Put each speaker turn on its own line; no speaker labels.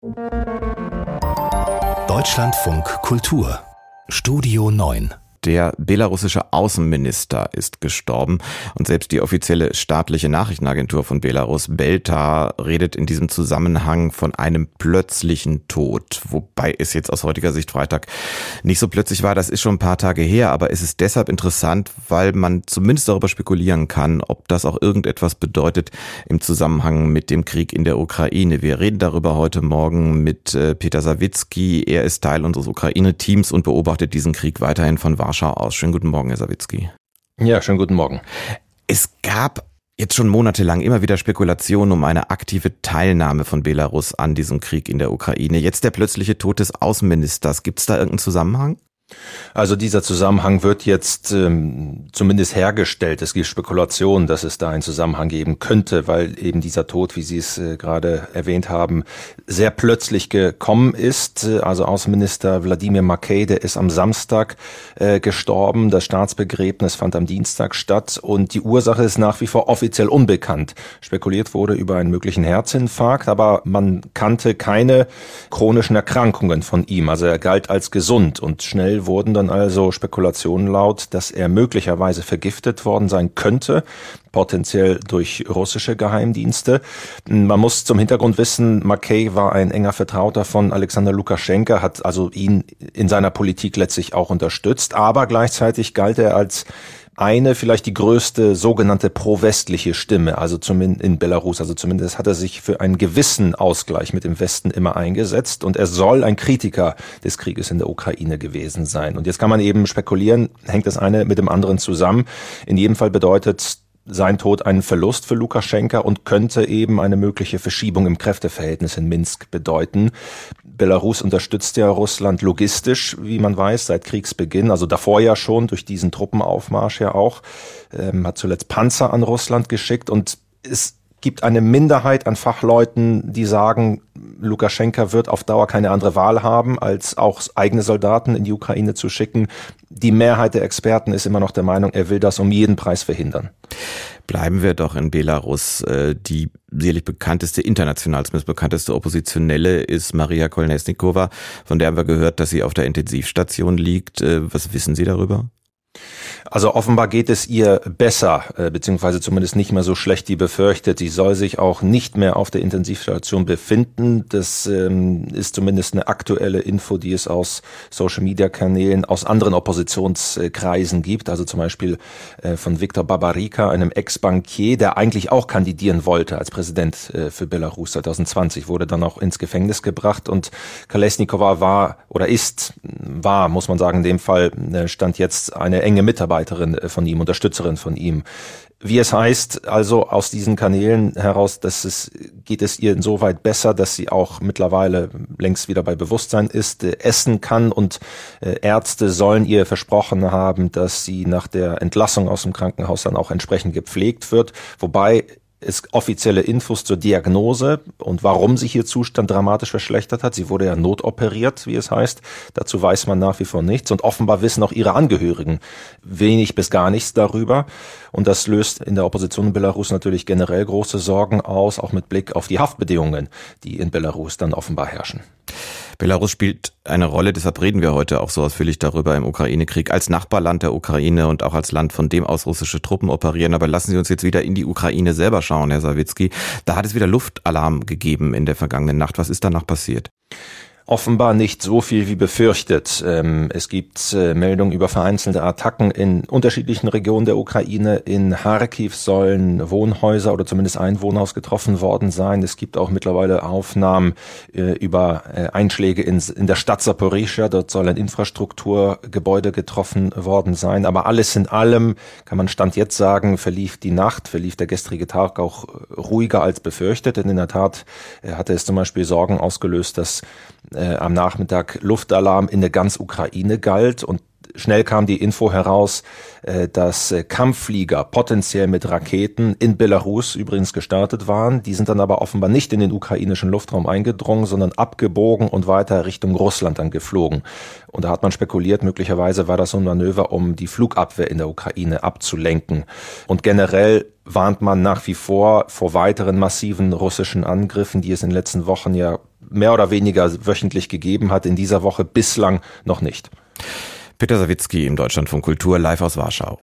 Deutschlandfunk Kultur Studio 9.
Der belarussische Außenminister ist gestorben und selbst die offizielle staatliche Nachrichtenagentur von Belarus, Belta, redet in diesem Zusammenhang von einem plötzlichen Tod. Wobei es jetzt aus heutiger Sicht Freitag nicht so plötzlich war, das ist schon ein paar Tage her, aber es ist deshalb interessant, weil man zumindest darüber spekulieren kann, ob das auch irgendetwas bedeutet im Zusammenhang mit dem Krieg in der Ukraine. Wir reden darüber heute Morgen mit Peter Sawicki. Er ist Teil unseres Ukraine-Teams und beobachtet diesen Krieg weiterhin von Warschau aus. Schönen guten Morgen, Herr Sawicki.
Ja, schönen guten Morgen.
Es gab jetzt schon monatelang immer wieder Spekulationen um eine aktive Teilnahme von Belarus an diesem Krieg in der Ukraine. Jetzt der plötzliche Tod des Außenministers. Gibt es da irgendeinen Zusammenhang?
Also dieser Zusammenhang wird jetzt zumindest hergestellt. Es gibt Spekulationen, dass es da einen Zusammenhang geben könnte, weil eben dieser Tod, wie Sie es gerade erwähnt haben, sehr plötzlich gekommen ist. Also Außenminister Wladimir Makej, der ist am Samstag gestorben. Das Staatsbegräbnis fand am Dienstag statt und die Ursache ist nach wie vor offiziell unbekannt. Spekuliert wurde über einen möglichen Herzinfarkt, aber man kannte keine chronischen Erkrankungen von ihm. Also er galt als gesund und schnell wurden dann also Spekulationen laut, dass er möglicherweise vergiftet worden sein könnte, potenziell durch russische Geheimdienste. Man muss zum Hintergrund wissen, Makej war ein enger Vertrauter von Alexander Lukaschenka, hat also ihn in seiner Politik letztlich auch unterstützt, aber gleichzeitig galt er als vielleicht die größte sogenannte pro-westliche Stimme, also zumindest in Belarus, also zumindest hat er sich für einen gewissen Ausgleich mit dem Westen immer eingesetzt und er soll ein Kritiker des Krieges in der Ukraine gewesen sein. Und jetzt kann man eben spekulieren, hängt das eine mit dem anderen zusammen. In jedem Fall bedeutet sein Tod einen Verlust für Lukaschenka und könnte eben eine mögliche Verschiebung im Kräfteverhältnis in Minsk bedeuten. Belarus unterstützt ja Russland logistisch, wie man weiß, seit Kriegsbeginn, also davor ja schon durch diesen Truppenaufmarsch ja auch, hat zuletzt Panzer an Russland geschickt und es gibt eine Minderheit an Fachleuten, die sagen, Lukaschenka wird auf Dauer keine andere Wahl haben, als auch eigene Soldaten in die Ukraine zu schicken. Die Mehrheit der Experten ist immer noch der Meinung, er will das um jeden Preis verhindern.
Bleiben wir doch in Belarus. Die sicherlich international zumindest bekannteste Oppositionelle ist Maria Kolesnikova, von der haben wir gehört, dass sie auf der Intensivstation liegt. Was wissen Sie darüber?
Also offenbar geht es ihr besser, beziehungsweise zumindest nicht mehr so schlecht wie befürchtet. Sie soll sich auch nicht mehr auf der Intensivstation befinden. Das ist zumindest eine aktuelle Info, die es aus Social-Media-Kanälen aus anderen Oppositionskreisen gibt. Also zum Beispiel von Viktor Babarika, einem Ex-Bankier, der eigentlich auch kandidieren wollte als Präsident für Belarus 2020, wurde dann auch ins Gefängnis gebracht. Und Kolesnikova war, muss man sagen, in dem Fall stand jetzt eine enge Mitarbeiterin von ihm, Unterstützerin von ihm. Wie es heißt, also aus diesen Kanälen heraus, geht es ihr insoweit besser, dass sie auch mittlerweile längst wieder bei Bewusstsein ist, essen kann und Ärzte sollen ihr versprochen haben, dass sie nach der Entlassung aus dem Krankenhaus dann auch entsprechend gepflegt wird, wobei es offizielle Infos zur Diagnose und warum sich ihr Zustand dramatisch verschlechtert hat. Sie wurde ja notoperiert, wie es heißt. Dazu weiß man nach wie vor nichts. Und offenbar wissen auch ihre Angehörigen wenig bis gar nichts darüber. Und das löst in der Opposition in Belarus natürlich generell große Sorgen aus, auch mit Blick auf die Haftbedingungen, die in Belarus dann offenbar herrschen.
Belarus spielt eine Rolle, deshalb reden wir heute auch so ausführlich darüber im Ukraine-Krieg, als Nachbarland der Ukraine und auch als Land, von dem aus russische Truppen operieren. Aber lassen Sie uns jetzt wieder in die Ukraine selber schauen, Herr Sawicki. Da hat es wieder Luftalarm gegeben in der vergangenen Nacht. Was ist danach passiert?
Offenbar nicht so viel wie befürchtet. Es gibt Meldungen über vereinzelte Attacken in unterschiedlichen Regionen der Ukraine. In Charkiw sollen Wohnhäuser oder zumindest ein Wohnhaus getroffen worden sein. Es gibt auch mittlerweile Aufnahmen über Einschläge in der Stadt Saporischschja. Dort soll ein Infrastrukturgebäude getroffen worden sein. Aber alles in allem, kann man Stand jetzt sagen, verlief der gestrige Tag auch ruhiger als befürchtet. Denn in der Tat hatte es zum Beispiel Sorgen ausgelöst, dass am Nachmittag Luftalarm in der ganzen Ukraine galt und schnell kam die Info heraus, dass Kampfflieger potenziell mit Raketen in Belarus übrigens gestartet waren. Die sind dann aber offenbar nicht in den ukrainischen Luftraum eingedrungen, sondern abgebogen und weiter Richtung Russland dann geflogen. Und da hat man spekuliert, möglicherweise war das so ein Manöver, um die Flugabwehr in der Ukraine abzulenken. Und generell warnt man nach wie vor weiteren massiven russischen Angriffen, die es in den letzten Wochen ja mehr oder weniger wöchentlich gegeben hat. In dieser Woche bislang noch nicht.
Peter Sawicki im Deutschlandfunk Kultur live aus Warschau.